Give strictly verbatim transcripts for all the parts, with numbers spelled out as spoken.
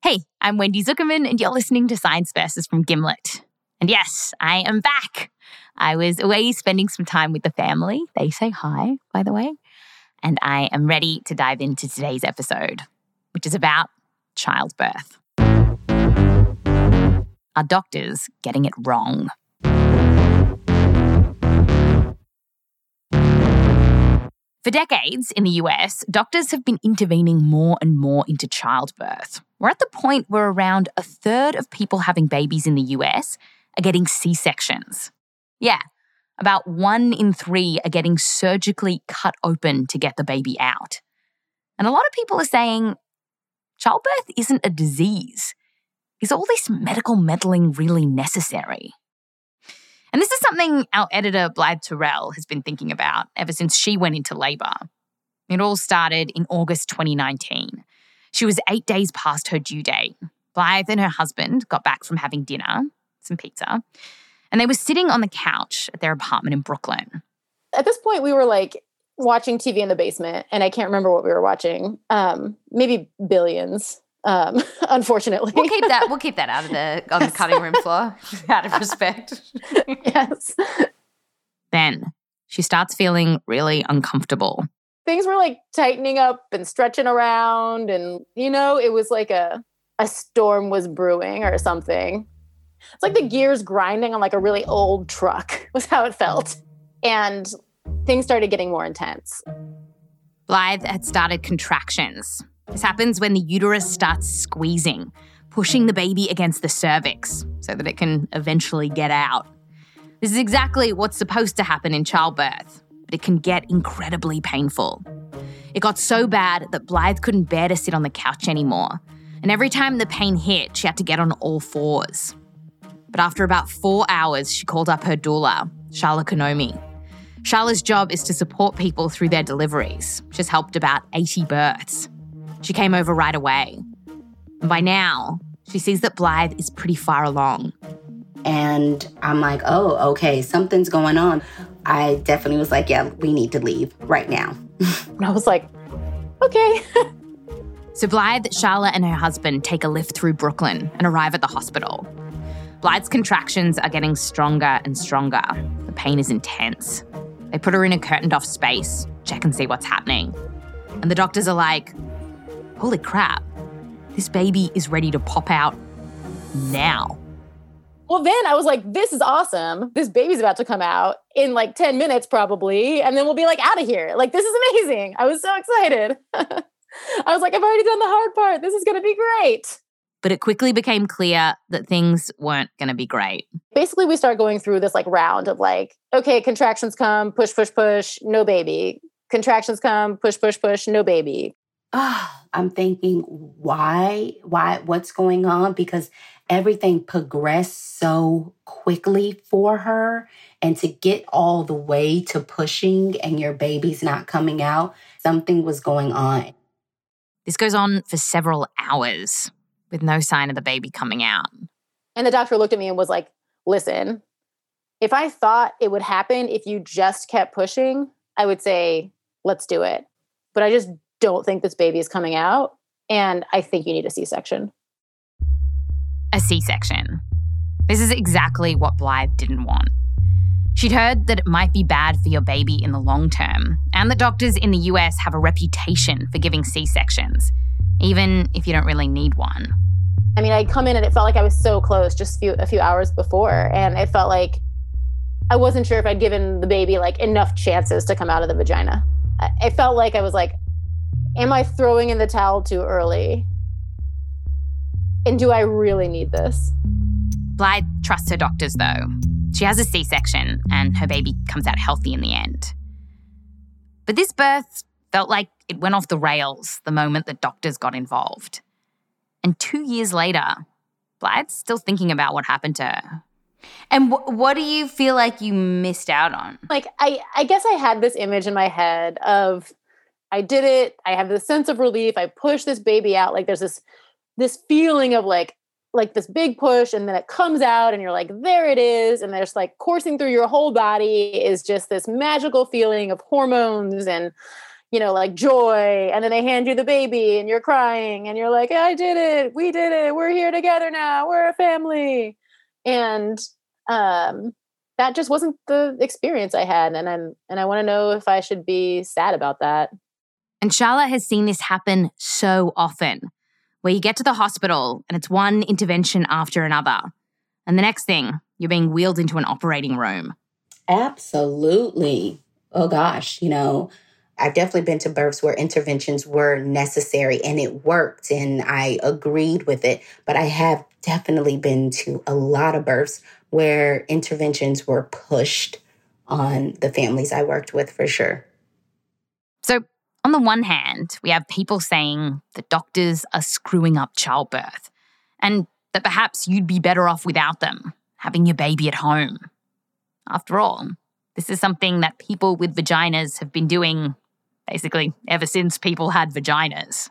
Hey, I'm Wendy Zuckerman, and you're listening to Science Versus from Gimlet. And yes, I am back. I was away spending some time with the family. They say hi, by the way. And I am ready to dive into today's episode, which is about childbirth. Are doctors getting it wrong? For decades in the U S, doctors have been intervening more and more into childbirth. We're at the point where around a third of people having babies in the U S are getting C-sections. Yeah, about one in three are getting surgically cut open to get the baby out. And a lot of people are saying, childbirth isn't a disease. Is all this medical meddling really necessary? And this is something our editor, Blythe Terrell, has been thinking about ever since she went into labour. It all started in August twenty nineteen. She was eight days past her due date. Blythe and her husband got back from having dinner, some pizza, and they were sitting on the couch at their apartment in Brooklyn. At this point, we were like watching T V in the basement, and I can't remember what we were watching. Um, maybe Billions. Um, unfortunately, we'll keep that. We'll keep that out of the on the cutting room floor, out of respect. Yes. Then she starts feeling really uncomfortable. Things were like tightening up and stretching around, and you know, it was like a a storm was brewing or something. It's like the gears grinding on like a really old truck was how it felt, and things started getting more intense. Blythe had started contractions. This happens when the uterus starts squeezing, pushing the baby against the cervix so that it can eventually get out. This is exactly what's supposed to happen in childbirth, but it can get incredibly painful. It got so bad that Blythe couldn't bear to sit on the couch anymore, and every time the pain hit, she had to get on all fours. But after about four hours, she called up her doula, Shala Konomi. Shala's job is to support people through their deliveries. She's helped about eighty births. She came over right away. And by now, she sees that Blythe is pretty far along. And I'm like, oh, okay, something's going on. I definitely was like, yeah, we need to leave right now. And I was like, okay. So Blythe, Shala, and her husband take a lift through Brooklyn and arrive at the hospital. Blythe's contractions are getting stronger and stronger. The pain is intense. They put her in a curtained-off space, check and see what's happening. And the doctors are like, holy crap, this baby is ready to pop out now. Well, then I was like, this is awesome. This baby's about to come out in like ten minutes probably, and then we'll be like out of here. Like, this is amazing. I was so excited. I was like, I've already done the hard part. This is going to be great. But it quickly became clear that things weren't going to be great. Basically, we start going through this like round of like, okay, contractions come, push, push, push, no baby. Contractions come, push, push, push, no baby. Oh, I'm thinking, why? Why? What's going on? Because everything progressed so quickly for her. And to get all the way to pushing and your baby's not coming out, something was going on. This goes on for several hours with no sign of the baby coming out. And the doctor looked at me and was like, listen, if I thought it would happen if you just kept pushing, I would say, let's do it. But I just don't think this baby is coming out, and I think you need a C-section. A C-section. This is exactly what Blythe didn't want. She'd heard that it might be bad for your baby in the long term, and that doctors in the U S have a reputation for giving C-sections, even if you don't really need one. I mean, I'd come in and it felt like I was so close just a few, a few hours before, and it felt like I wasn't sure if I'd given the baby like enough chances to come out of the vagina. I felt like I was like, am I throwing in the towel too early? And do I really need this? Blythe trusts her doctors, though. She has a C-section and her baby comes out healthy in the end. But this birth felt like it went off the rails the moment the doctors got involved. And two years later, Blythe's still thinking about what happened to her. And wh- what do you feel like you missed out on? Like, I, I guess I had this image in my head of, I did it. I have this sense of relief. I pushed this baby out. Like there's this, this feeling of like, like this big push, and then it comes out and you're like, there it is. And there's like coursing through your whole body is just this magical feeling of hormones and, you know, like joy. And then they hand you the baby and you're crying and you're like, I did it. We did it. We're here together now. We're a family. And um, that just wasn't the experience I had. And I'm, and I want to know if I should be sad about that. And Charlotte has seen this happen so often, where you get to the hospital and it's one intervention after another. And the next thing, you're being wheeled into an operating room. Absolutely. Oh gosh, you know, I've definitely been to births where interventions were necessary and it worked and I agreed with it. But I have definitely been to a lot of births where interventions were pushed on the families I worked with, for sure. So on the one hand, we have people saying that doctors are screwing up childbirth and that perhaps you'd be better off without them, having your baby at home. After all, this is something that people with vaginas have been doing basically ever since people had vaginas.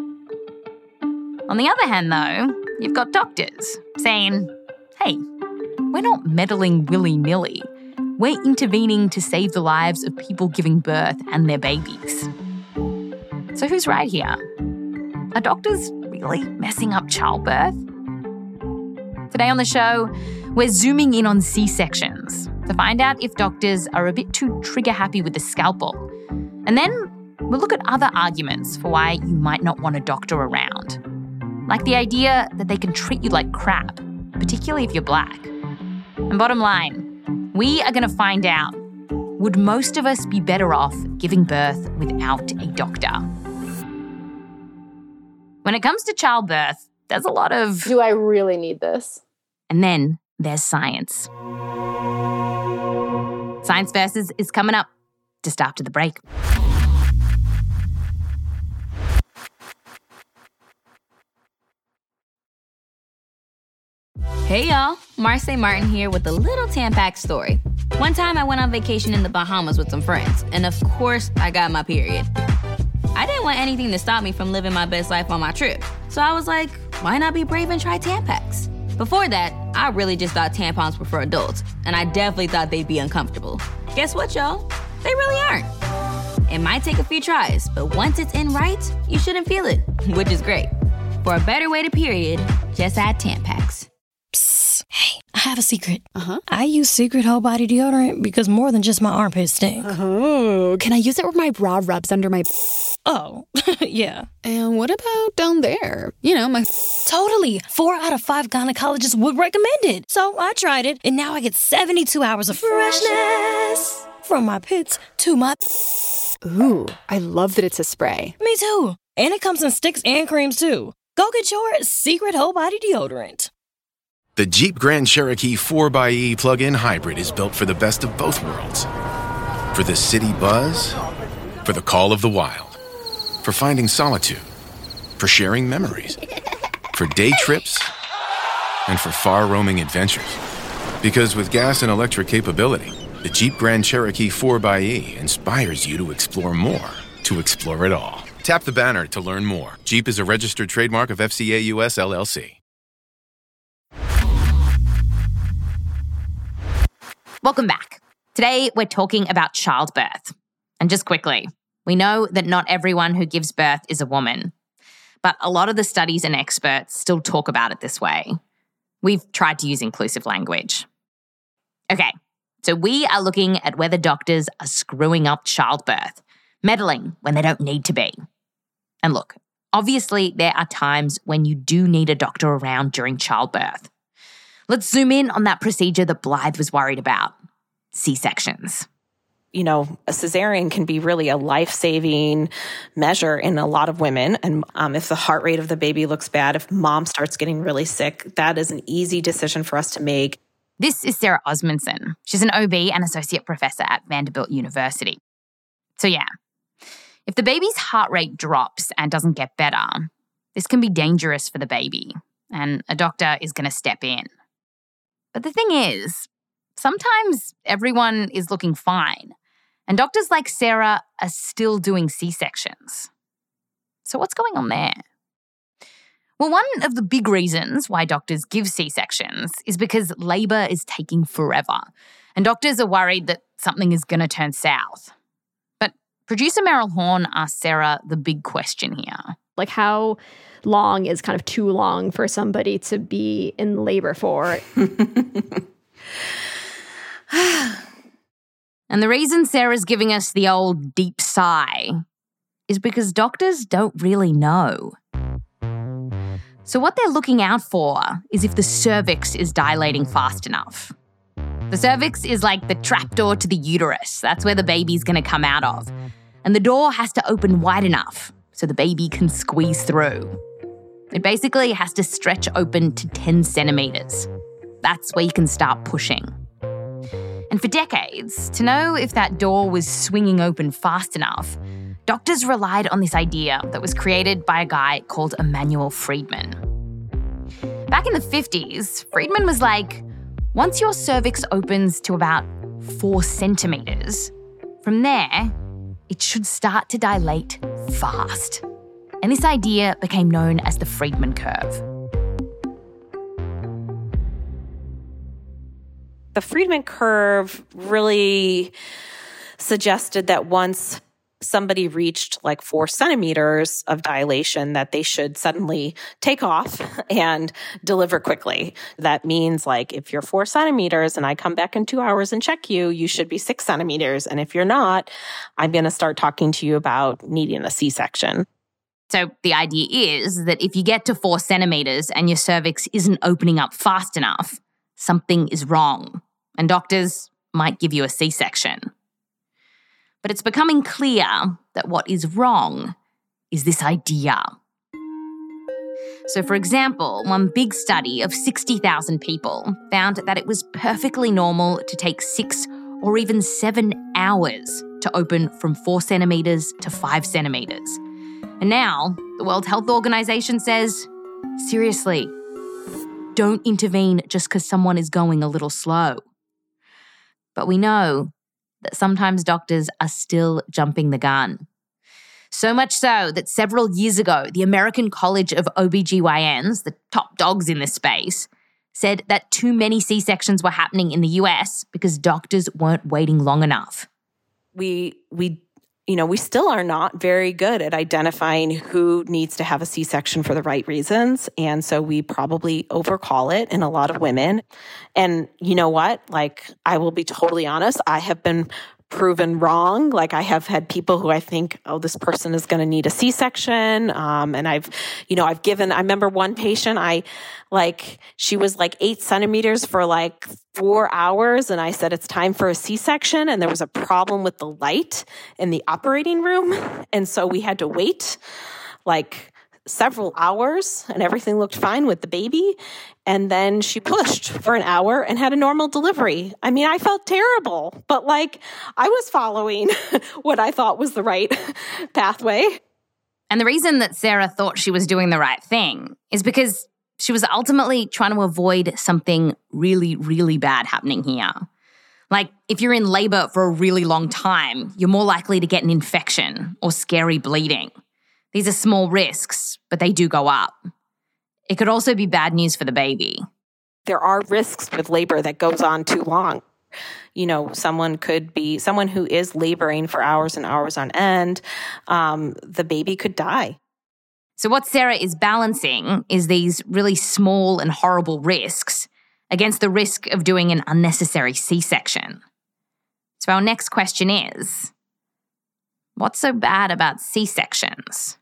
On the other hand, though, you've got doctors saying, hey, we're not meddling willy-nilly. We're intervening to save the lives of people giving birth and their babies. So who's right here? Are doctors really messing up childbirth? Today on the show, we're zooming in on C-sections to find out if doctors are a bit too trigger-happy with the scalpel. And then we'll look at other arguments for why you might not want a doctor around. Like the idea that they can treat you like crap, particularly if you're black. And bottom line, we are going to find out, would most of us be better off giving birth without a doctor? When it comes to childbirth, there's a lot of... Do I really need this? And then there's science. Science Versus is coming up just after the break. Hey y'all, Marcy Martin here with a little Tampax story. One time I went on vacation in the Bahamas with some friends, and of course I got my period. I didn't want anything to stop me from living my best life on my trip, so I was like, why not be brave and try Tampax? Before that, I really just thought tampons were for adults, and I definitely thought they'd be uncomfortable. Guess what, y'all? They really aren't. It might take a few tries, but once it's in right, you shouldn't feel it, which is great. For a better way to period, just add Tampax. Psst. Hey, I have a secret. Uh-huh. I use Secret Whole Body Deodorant because more than just my armpits stink. Oh, can I use it where my bra rubs under my... Oh, yeah. And what about down there? You know, my... Totally. Four out of five gynecologists would recommend it. So I tried it, and now I get seventy-two hours of freshness from my pits to my... Ooh, I love that it's a spray. Me too. And it comes in sticks and creams, too. Go get your Secret Whole Body Deodorant. The Jeep Grand Cherokee four by E plug-in hybrid is built for the best of both worlds. For the city buzz, for the call of the wild, for finding solitude, for sharing memories, for day trips, and for far-roaming adventures. Because with gas and electric capability, the Jeep Grand Cherokee four by E inspires you to explore more, to explore it all. Tap the banner to learn more. Jeep is a registered trademark of F C A U S L L C. Welcome back. Today, we're talking about childbirth. And just quickly, we know that not everyone who gives birth is a woman, but a lot of the studies and experts still talk about it this way. We've tried to use inclusive language. Okay, so we are looking at whether doctors are screwing up childbirth, meddling when they don't need to be. And look, obviously there are times when you do need a doctor around during childbirth. Let's zoom in on that procedure that Blythe was worried about, C-sections. You know, a cesarean can be really a life-saving measure in a lot of women. And um, if the heart rate of the baby looks bad, if mom starts getting really sick, that is an easy decision for us to make. This is Sarah Osmondson. She's an O B and associate professor at Vanderbilt University. So yeah, if the baby's heart rate drops and doesn't get better, this can be dangerous for the baby, and a doctor is going to step in. But the thing is, sometimes everyone is looking fine, and doctors like Sarah are still doing C-sections. So what's going on there? Well, one of the big reasons why doctors give C-sections is because labour is taking forever, and doctors are worried that something is going to turn south. But Producer Meryl Horn asked Sarah the big question here. Like, how long is kind of too long for somebody to be in labor for? And the reason Sarah's giving us the old deep sigh is because doctors don't really know. So what they're looking out for is if the cervix is dilating fast enough. The cervix is like the trapdoor to the uterus. That's where the baby's going to come out of. And the door has to open wide enough so the baby can squeeze through. It basically has to stretch open to ten centimetres. That's where you can start pushing. And for decades, to know if that door was swinging open fast enough, doctors relied on this idea that was created by a guy called Emanuel Friedman. Back in the fifties, Friedman was like, once your cervix opens to about four centimetres, from there, it should start to dilate fast. And this idea became known as the Friedman curve. The Friedman curve really suggested that once somebody reached like four centimeters of dilation, that they should suddenly take off and deliver quickly. That means like if you're four centimeters and I come back in two hours and check you, you should be six centimeters. And if you're not, I'm going to start talking to you about needing a C-section. So the idea is that if you get to four centimetres and your cervix isn't opening up fast enough, something is wrong, and doctors might give you a C-section. But it's becoming clear that what is wrong is this idea. So, for example, one big study of sixty thousand people found that it was perfectly normal to take six or even seven hours to open from four centimetres to five centimetres. And now, the World Health Organization says, seriously, don't intervene just because someone is going a little slow. But we know that sometimes doctors are still jumping the gun. So much so that several years ago, the American College of O B G Y Ns, the top dogs in this space, said that too many C-sections were happening in the U S because doctors weren't waiting long enough. We, we, you know, we still are not very good at identifying who needs to have a C-section for the right reasons. And so we probably overcall it in a lot of women. And you know what? Like, I will be totally honest. I have been proven wrong. Like, I have had people who I think, oh, this person is going to need a C-section. Um, and I've, you know, I've given, I remember one patient, I like, she was like eight centimeters for like four hours. And I said, it's time for a C-section. And there was a problem with the light in the operating room. And so we had to wait like several hours and everything looked fine with the baby. And then she pushed for an hour and had a normal delivery. I mean, I felt terrible, but like I was following what I thought was the right pathway. And the reason that Sarah thought she was doing the right thing is because she was ultimately trying to avoid something really, really bad happening here. Like, if you're in labor for a really long time, you're more likely to get an infection or scary bleeding. These are small risks, but they do go up. It could also be bad news for the baby. There are risks with labor that goes on too long. You know, someone could be, someone who is laboring for hours and hours on end, um, the baby could die. So what Sarah is balancing is these really small and horrible risks against the risk of doing an unnecessary C-section. So our next question is, what's so bad about C-sections?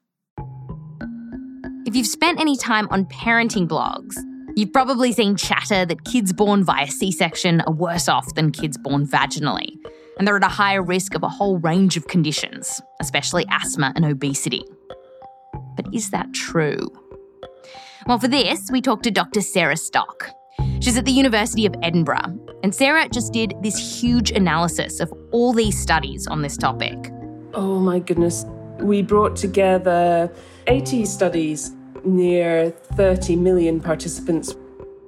If you've spent any time on parenting blogs, you've probably seen chatter that kids born via C-section are worse off than kids born vaginally, and they're at a higher risk of a whole range of conditions, especially asthma and obesity. But is that true? Well, for this, we talked to Doctor Sarah Stock. She's at the University of Edinburgh, and Sarah just did this huge analysis of all these studies on this topic. Oh my goodness. We brought together eighty studies, near thirty million participants.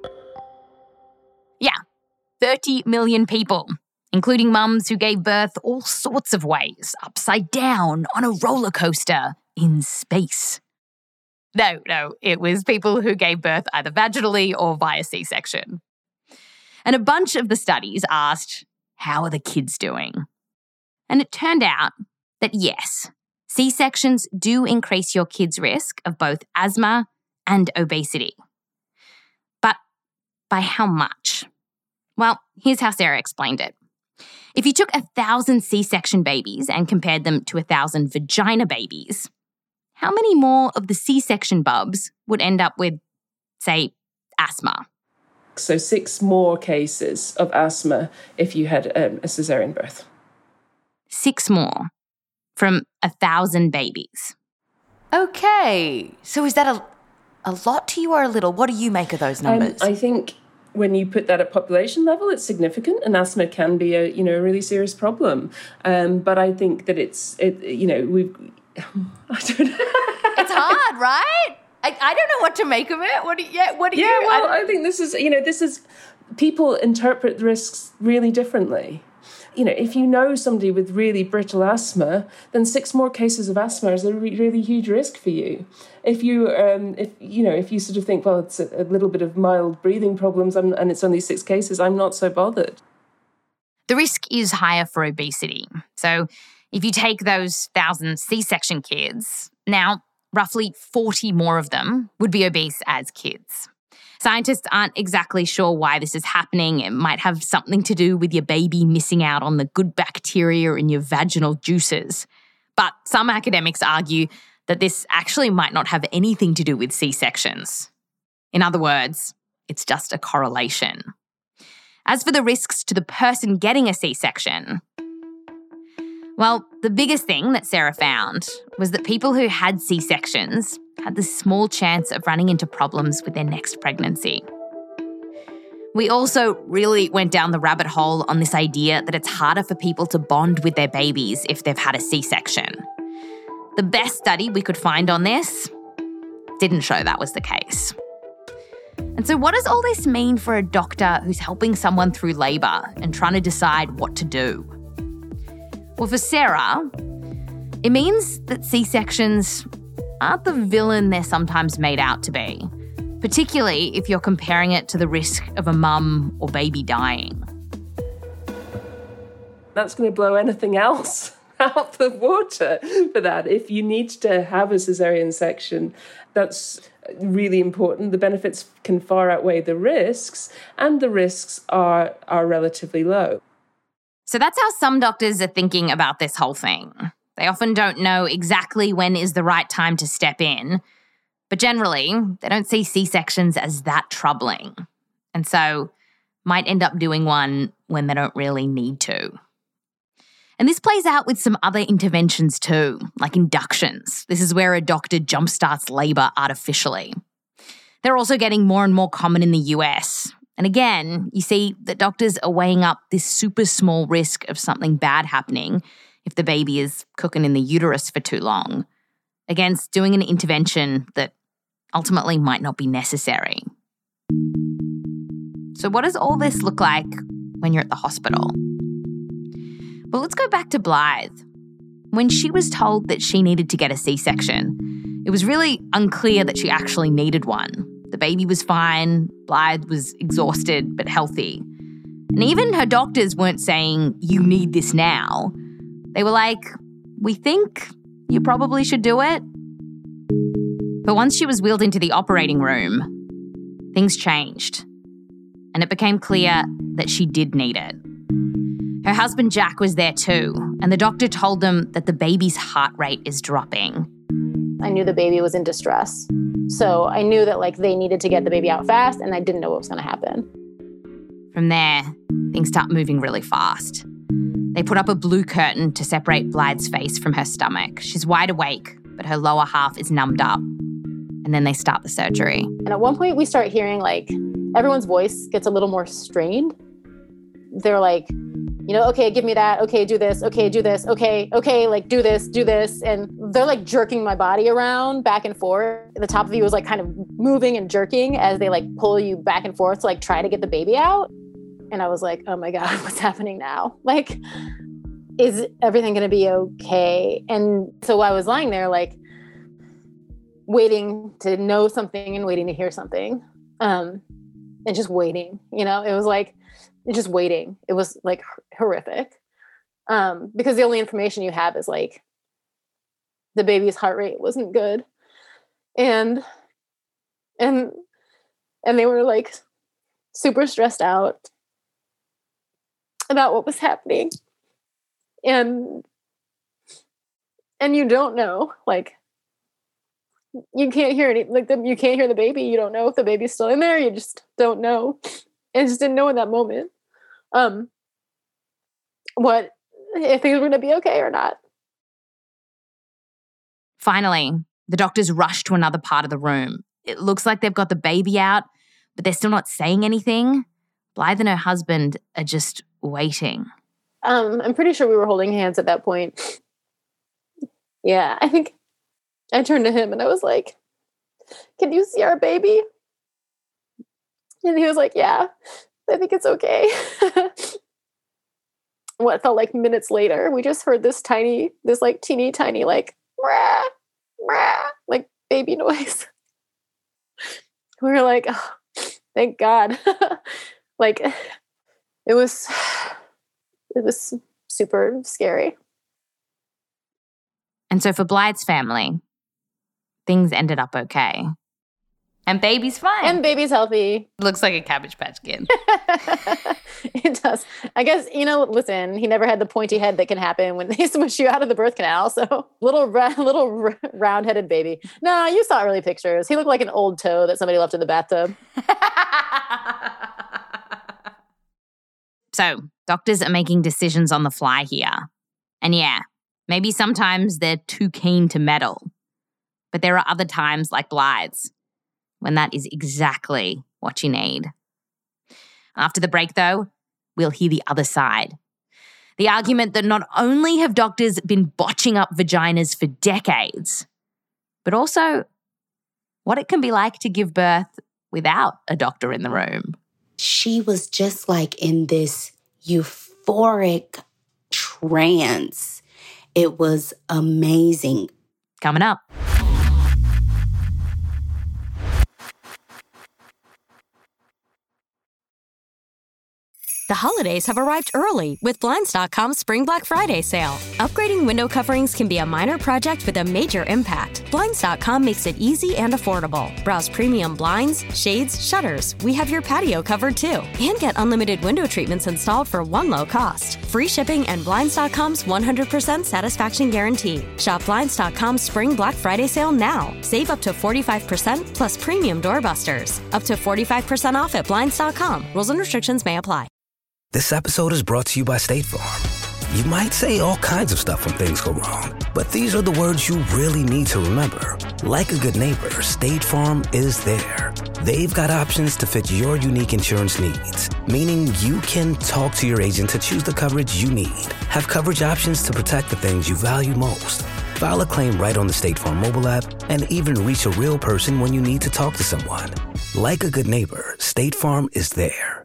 Yeah, thirty million people, including mums who gave birth all sorts of ways, upside down, on a roller coaster, in space. No, no, it was people who gave birth either vaginally or via C-section. And a bunch of the studies asked, how are the kids doing? And it turned out that yes, C-sections do increase your kid's risk of both asthma and obesity. But by how much? Well, here's how Sarah explained it. If you took a thousand C-section babies and compared them to a thousand vagina babies, how many more of the C-section bubs would end up with, say, asthma? So six more cases of asthma if you had um, a cesarean birth. Six more from a thousand babies. Okay, so is that a, a lot to you or a little? What do you make of those numbers? Um, I think when you put that at population level, it's significant, and asthma can be a you know a really serious problem. Um, but I think that it's it you know we've I don't know. It's hard, right? I, I don't know what to make of it. What do you? Yeah, what do yeah, you? well, I, I think this is you know this is people interpret the risks really differently. You know, if you know somebody with really brittle asthma, then six more cases of asthma is a re- really huge risk for you. If you, um, if you know, if you sort of think, well, it's a, a little bit of mild breathing problems, I'm, and it's only six cases, I'm not so bothered. The risk is higher for obesity. So, if you take those thousand C-section kids, now roughly forty more of them would be obese as kids. Scientists aren't exactly sure why this is happening. It might have something to do with your baby missing out on the good bacteria in your vaginal juices. But some academics argue that this actually might not have anything to do with C-sections. In other words, it's just a correlation. As for the risks to the person getting a C-section, well, the biggest thing that Sarah found was that people who had C-sections had the small chance of running into problems with their next pregnancy. We also really went down the rabbit hole on this idea that it's harder for people to bond with their babies if they've had a C-section. The best study we could find on this didn't show that was the case. And so what does all this mean for a doctor who's helping someone through labour and trying to decide what to do? Well, for Sarah, it means that C-sections aren't the villain they're sometimes made out to be, particularly if you're comparing it to the risk of a mum or baby dying. That's going to blow anything else out the water for that. If you need to have a cesarean section, that's really important. The benefits can far outweigh the risks, and the risks are, are relatively low. So that's how some doctors are thinking about this whole thing. They often don't know exactly when is the right time to step in, but generally, they don't see C-sections as that troubling, and so might end up doing one when they don't really need to. And this plays out with some other interventions too, like inductions. This is where a doctor jumpstarts labour artificially. They're also getting more and more common in the U S. And again, you see that doctors are weighing up this super small risk of something bad happening if the baby is cooking in the uterus for too long, against doing an intervention that ultimately might not be necessary. So what does all this look like when you're at the hospital? Well, let's go back to Blythe. When she was told that she needed to get a C-section, it was really unclear that she actually needed one. The baby was fine, Blythe was exhausted but healthy. And even her doctors weren't saying, you need this now. They were like, we think you probably should do it. But once she was wheeled into the operating room, things changed. And it became clear that she did need it. Her husband Jack was there too, and the doctor told them that the baby's heart rate is dropping. I knew the baby was in distress. So I knew that like they needed to get the baby out fast, and I didn't know what was going to happen. From there, things start moving really fast. They put up a blue curtain to separate Blythe's face from her stomach. She's wide awake, but her lower half is numbed up. And then they start the surgery. And at one point we start hearing like everyone's voice gets a little more strained. They're like, you know, okay, give me that. Okay, do this. Okay, do this. Okay, okay, like do this, do this. And they're like jerking my body around back and forth. The top of you was like kind of moving and jerking as they like pull you back and forth to like try to get the baby out. And I was like, oh my God, what's happening now? Like, is everything going to be okay? And so I was lying there like waiting to know something and waiting to hear something. Um, and just waiting, you know, it was like, just waiting. It was like horrific. Um, because the only information you have is like the baby's heart rate wasn't good. And, and, and they were like super stressed out about what was happening. And, and you don't know, like, you can't hear any, like the, you can't hear the baby. You don't know if the baby's still in there. You just don't know. And just didn't know in that moment, um, what, if things were going to be okay or not. Finally, the doctors rush to another part of the room. It looks like they've got the baby out, but they're still not saying anything. Blythe and her husband are just waiting. Um, I'm pretty sure we were holding hands at that point. Yeah, I think I turned to him and I was like, can you see our baby? And he was like, yeah, I think it's okay. What felt like minutes later, we just heard this tiny, this like teeny tiny, like, rah, rah, like baby noise. We were like, oh, thank God. Like, it was, it was super scary. And so for Blythe's family, things ended up okay. And baby's fine. And baby's healthy. Looks like a Cabbage Patch Kid. It does. I guess, you know, listen, he never had the pointy head that can happen when they smush you out of the birth canal. So little little round-headed baby. No, you saw early pictures. He looked like an old toe that somebody left in the bathtub. So doctors are making decisions on the fly here. And yeah, maybe sometimes they're too keen to meddle. But there are other times, like Blythe's, when that is exactly what you need. After the break, though, we'll hear the other side. The argument that not only have doctors been botching up vaginas for decades, but also what it can be like to give birth without a doctor in the room. She was just like in this euphoric trance. It was amazing. Coming up. The holidays have arrived early with Blinds dot com's Spring Black Friday sale. Upgrading window coverings can be a minor project with a major impact. Blinds dot com makes it easy and affordable. Browse premium blinds, shades, shutters. We have your patio covered too. And get unlimited window treatments installed for one low cost. Free shipping and Blinds dot com's one hundred percent satisfaction guarantee. Shop Blinds dot com's Spring Black Friday sale now. Save up to forty-five percent plus premium doorbusters. Up to forty-five percent off at Blinds dot com. Rules and restrictions may apply. This episode is brought to you by State Farm. You might say all kinds of stuff when things go wrong, but these are the words you really need to remember. Like a good neighbor, State Farm is there. They've got options to fit your unique insurance needs, meaning you can talk to your agent to choose the coverage you need. Have coverage options to protect the things you value most. File a claim right on the State Farm mobile app and even reach a real person when you need to talk to someone. Like a good neighbor, State Farm is there.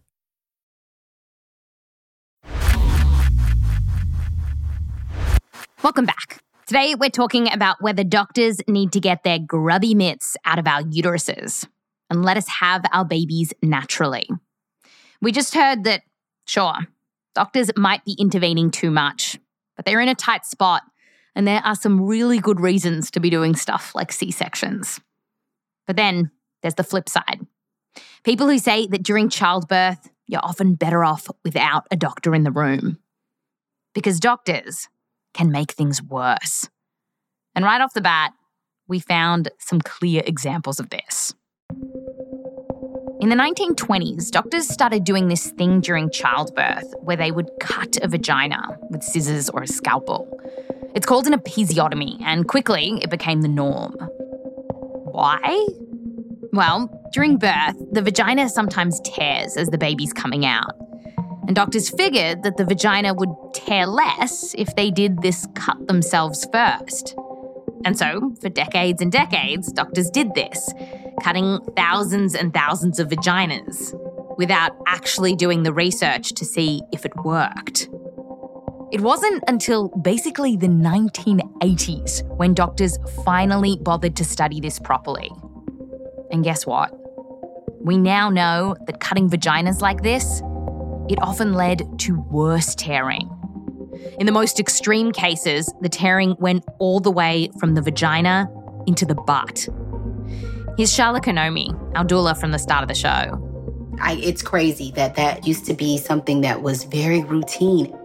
Welcome back. Today, we're talking about whether doctors need to get their grubby mitts out of our uteruses and let us have our babies naturally. We just heard that, sure, doctors might be intervening too much, but they're in a tight spot, and there are some really good reasons to be doing stuff like C-sections. But then there's the flip side. People who say that during childbirth, you're often better off without a doctor in the room. Because doctors can make things worse. And right off the bat, we found some clear examples of this. In the nineteen twenties, doctors started doing this thing during childbirth where they would cut a vagina with scissors or a scalpel. It's called an episiotomy, and quickly it became the norm. Why? Well, during birth, the vagina sometimes tears as the baby's coming out. And doctors figured that the vagina would tear less if they did this cut themselves first. And so, for decades and decades, doctors did this, cutting thousands and thousands of vaginas without actually doing the research to see if it worked. It wasn't until basically the nineteen eighties when doctors finally bothered to study this properly. And guess what? We now know that cutting vaginas like this, it often led to worse tearing. In the most extreme cases, the tearing went all the way from the vagina into the butt. Here's Shala Konomi, our doula from the start of the show. I, it's crazy that that used to be something that was very routine.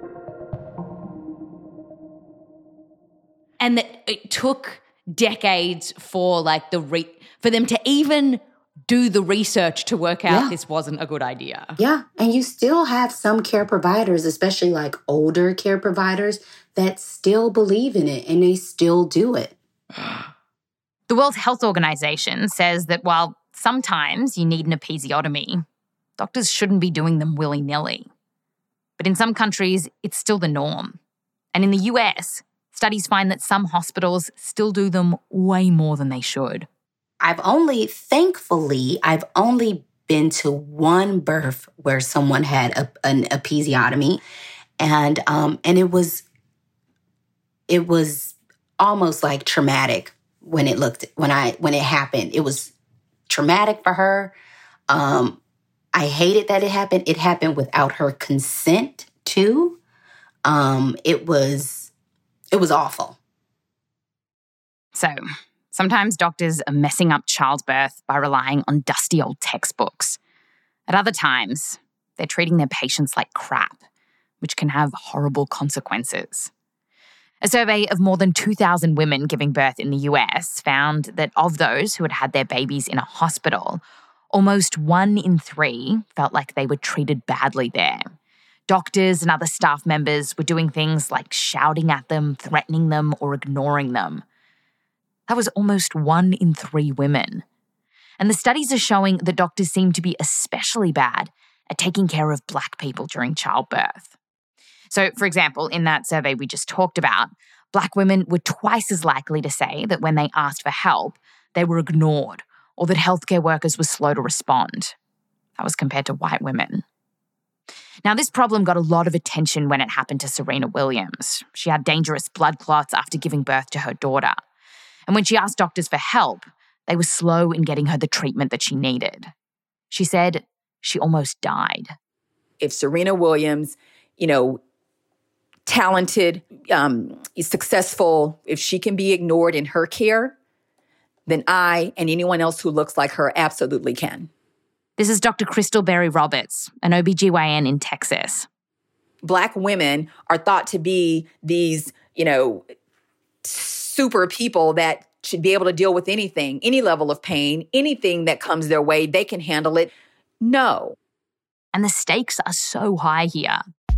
And that it took decades for like the re- for them to even do the research to work out Yeah. this wasn't a good idea. Yeah, and you still have some care providers, especially like older care providers, that still believe in it and they still do it. The World Health Organization says that while sometimes you need an episiotomy, doctors shouldn't be doing them willy-nilly. But in some countries, it's still the norm. And in the U S, studies find that some hospitals still do them way more than they should. I've only, thankfully, I've only been to one birth where someone had a, an episiotomy, and um, and it was it was almost like traumatic when it looked when I when it happened. It was traumatic for her. Um, I hated that it happened. It happened without her consent too. Um, it was it was awful. So sometimes doctors are messing up childbirth by relying on dusty old textbooks. At other times, they're treating their patients like crap, which can have horrible consequences. A survey of more than two thousand women giving birth in the U S found that of those who had had their babies in a hospital, almost one in three felt like they were treated badly there. Doctors and other staff members were doing things like shouting at them, threatening them, or ignoring them. That was almost one in three women. And the studies are showing that doctors seem to be especially bad at taking care of Black people during childbirth. So, for example, in that survey we just talked about, Black women were twice as likely to say that when they asked for help, they were ignored or that healthcare workers were slow to respond. That was compared to white women. Now, this problem got a lot of attention when it happened to Serena Williams. She had dangerous blood clots after giving birth to her daughter. And when she asked doctors for help, they were slow in getting her the treatment that she needed. She said she almost died. If Serena Williams, you know, talented, um, successful, if she can be ignored in her care, then I and anyone else who looks like her absolutely can. This is Doctor Crystal Berry Roberts, an O B G Y N in Texas. Black women are thought to be these, you know, super people that should be able to deal with anything, any level of pain, anything that comes their way, they can handle it. No. And the stakes are so high here.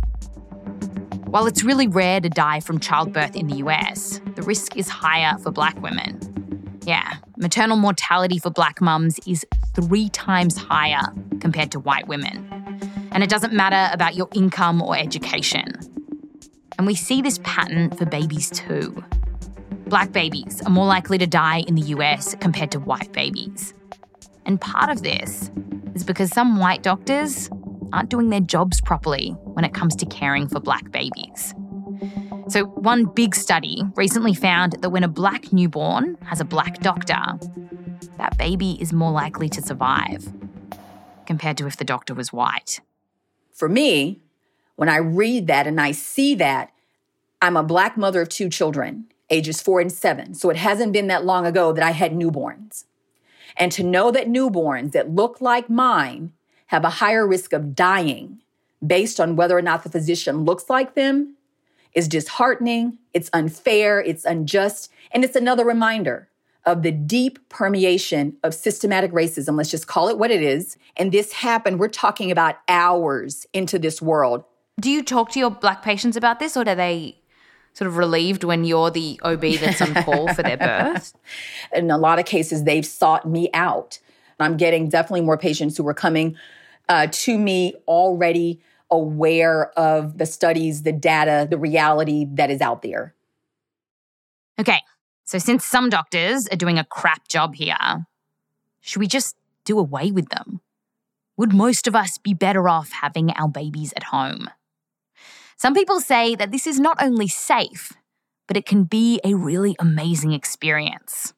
While it's really rare to die from childbirth in the U S, the risk is higher for Black women. Yeah, maternal mortality for Black mums is three times higher compared to white women. And it doesn't matter about your income or education. And we see this pattern for babies too. Black babies are more likely to die in the U S compared to white babies. And part of this is because some white doctors aren't doing their jobs properly when it comes to caring for Black babies. So one big study recently found that when a Black newborn has a Black doctor, that baby is more likely to survive compared to if the doctor was white. For me, when I read that and I see that, I'm a Black mother of two children, ages four and seven. So it hasn't been that long ago that I had newborns. And to know that newborns that look like mine have a higher risk of dying based on whether or not the physician looks like them is disheartening, it's unfair, it's unjust, and it's another reminder of the deep permeation of systematic racism. Let's just call it what it is. And this happened, we're talking about hours into this world. Do you talk to your Black patients about this, or are they sort of relieved when you're the O B that's on call for their birth? In a lot of cases, they've sought me out. I'm getting definitely more patients who are coming uh, to me already aware of the studies, the data, the reality that is out there. Okay, so since some doctors are doing a crap job here, should we just do away with them? Would most of us be better off having our babies at home? Some people say that this is not only safe, but it can be a really amazing experience.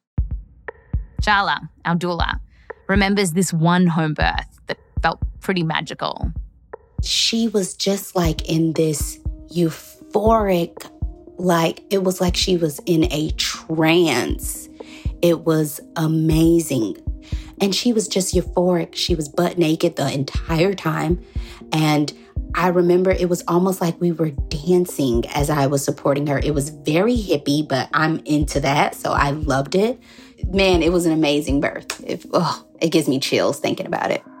Shala, our doula, remembers this one home birth that felt pretty magical. She was just like in this euph- euphoric. Like, it was like she was in a trance. It was amazing. And she was just euphoric. She was butt naked the entire time. And I remember it was almost like we were dancing as I was supporting her. It was very hippie, but I'm into that, so I loved it. Man, it was an amazing birth. It, oh, it gives me chills thinking about it.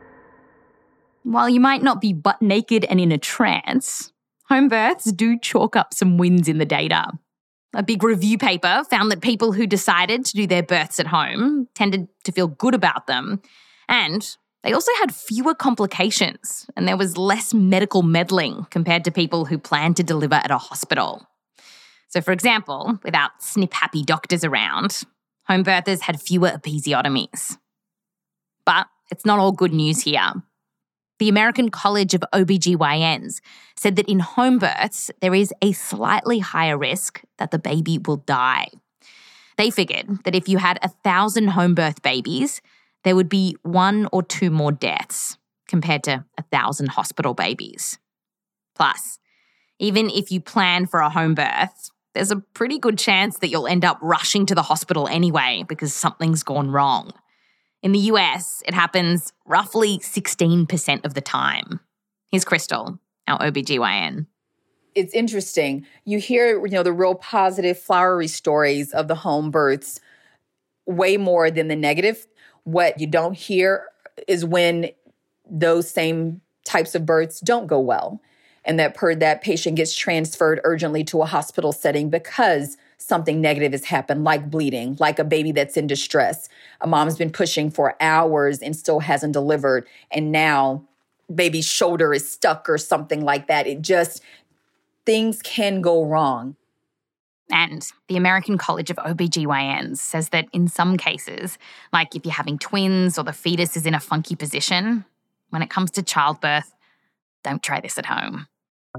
While you might not be butt naked and in a trance, home births do chalk up some wins in the data. A big review paper found that people who decided to do their births at home tended to feel good about them, and they also had fewer complications, and there was less medical meddling compared to people who planned to deliver at a hospital. So, for example, without snip-happy doctors around, home birthers had fewer episiotomies. But it's not all good news here. The American College of O B G Y Ns said that in home births, there is a slightly higher risk that the baby will die. They figured that if you had a thousand home birth babies, there would be one or two more deaths compared to a thousand hospital babies. Plus, even if you plan for a home birth, there's a pretty good chance that you'll end up rushing to the hospital anyway because something's gone wrong. In the U S, it happens roughly sixteen percent of the time. Here's Crystal, our O B G Y N. It's interesting. You hear, you know, the real positive, flowery stories of the home births way more than the negative. What you don't hear is when those same types of births don't go well, and that per that patient gets transferred urgently to a hospital setting because something negative has happened, like bleeding, like a baby that's in distress. A mom's been pushing for hours and still hasn't delivered, and now baby's shoulder is stuck or something like that. It just, things can go wrong. And the American College of O B G Y Ns says that in some cases, like if you're having twins or the fetus is in a funky position, when it comes to childbirth, don't try this at home.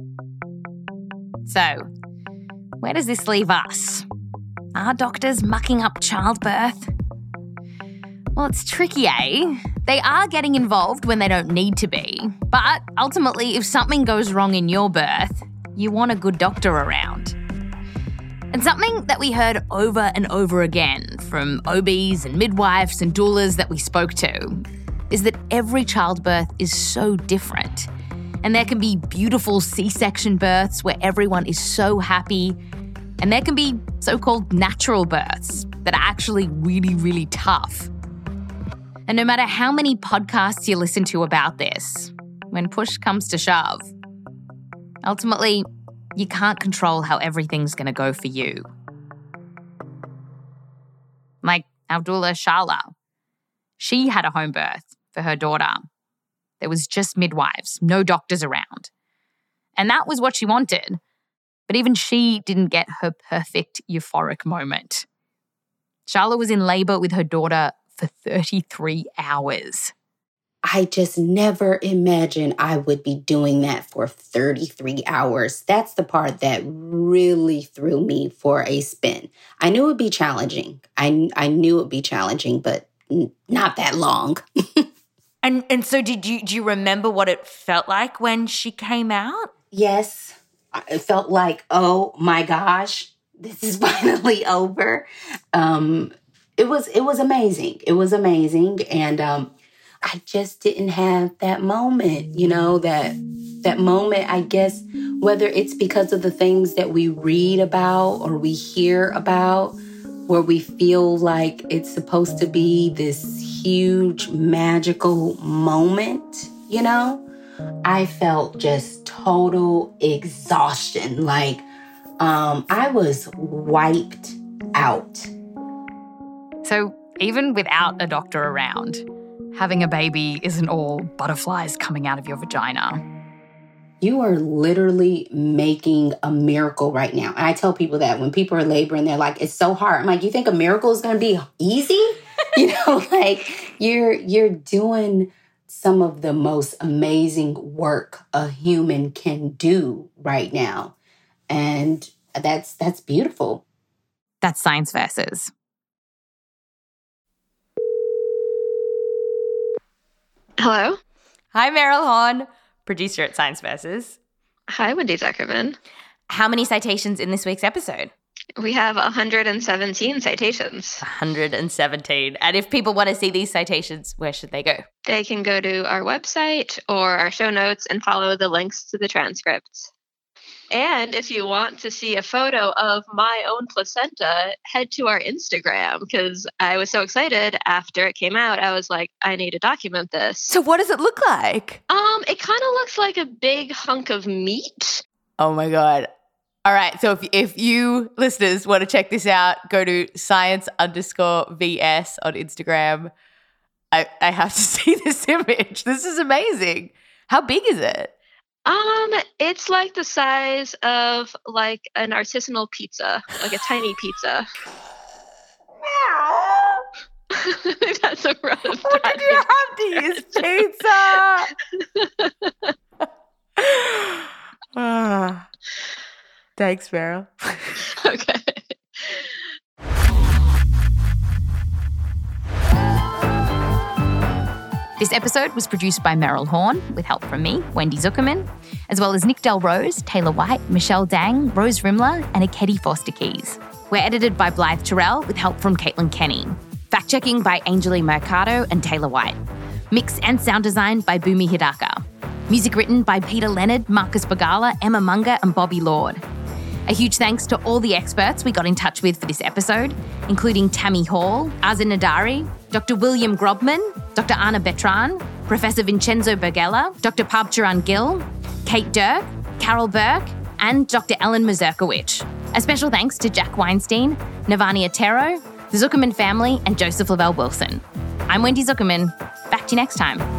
So, where does this leave us? Are doctors mucking up childbirth? Well, it's tricky, eh? They are getting involved when they don't need to be. But ultimately, if something goes wrong in your birth, you want a good doctor around. And something that we heard over and over again from O Bs and midwives and doulas that we spoke to is that every childbirth is so different. And there can be beautiful C-section births where everyone is so happy. And there can be so-called natural births that are actually really, really tough. And no matter how many podcasts you listen to about this, when push comes to shove, ultimately, you can't control how everything's going to go for you. Like our doula, Sharla. She had a home birth for her daughter. There was just midwives, no doctors around. And that was what she wanted. But even she didn't get her perfect euphoric moment. Sharla was in labour with her daughter for thirty-three hours. I just never imagined I would be doing that for thirty-three hours. That's the part that really threw me for a spin. I knew it would be challenging. I, I knew it would be challenging, but n- not that long. and and so did you do you remember what it felt like when she came out? Yes. It felt like, oh my gosh, this is finally over. Um, it was it was amazing. It was amazing. And um I just didn't have that moment, you know, that that moment, I guess, whether it's because of the things that we read about or we hear about, where we feel like it's supposed to be this huge magical moment, you know, I felt just total exhaustion. Like um, I was wiped out. So even without a doctor around, having a baby isn't all butterflies coming out of your vagina. You are literally making a miracle right now. And I tell people that when people are laboring, they're like, it's so hard. I'm like, you think a miracle is going to be easy? You know, like you're you're doing some of the most amazing work a human can do right now. And that's that's beautiful. That's Science Versus. Hello? Hi, Meryl Horn, producer at Science Versus. Hi, Wendy Zuckerman. How many citations in this week's episode? We have one hundred seventeen citations. one hundred seventeen. And if people want to see these citations, where should they go? They can go to our website or our show notes and follow the links to the transcripts. And if you want to see a photo of my own placenta, head to our Instagram, because I was so excited after it came out. I was like, I need to document this. So what does it look like? Um, it kind of looks like a big hunk of meat. Oh my God. All right. So if if you listeners want to check this out, go to science underscore VS on Instagram. I, I have to see this image. This is amazing. How big is it? Um, it's like the size of like an artisanal pizza, like a tiny pizza. That's a rough. What did you have to use pizza? Ah. Thanks, Meryl. Okay. This episode was produced by Meryl Horn with help from me, Wendy Zuckerman, as well as Nick Delrose, Taylor White, Michelle Dang, Rose Rimler, and Akedi Foster Keys. We're edited by Blythe Terrell with help from Caitlin Kenny. Fact-checking by Anjali Mercado and Taylor White. Mix and sound design by Boomi Hidaka. Music written by Peter Leonard, Marcus Bagala, Emma Munger, and Bobby Lord. A huge thanks to all the experts we got in touch with for this episode, including Tammy Hall, Azin Nadari, Doctor William Grobman, Doctor Anna Betran, Professor Vincenzo Bergella, Doctor Pabcharan Gill, Kate Dirk, Carol Burke, and Doctor Ellen Mazurkowicz. A special thanks to Jack Weinstein, Navani Otero, the Zuckerman family, and Joseph Lavelle Wilson. I'm Wendy Zuckerman. Back to you next time.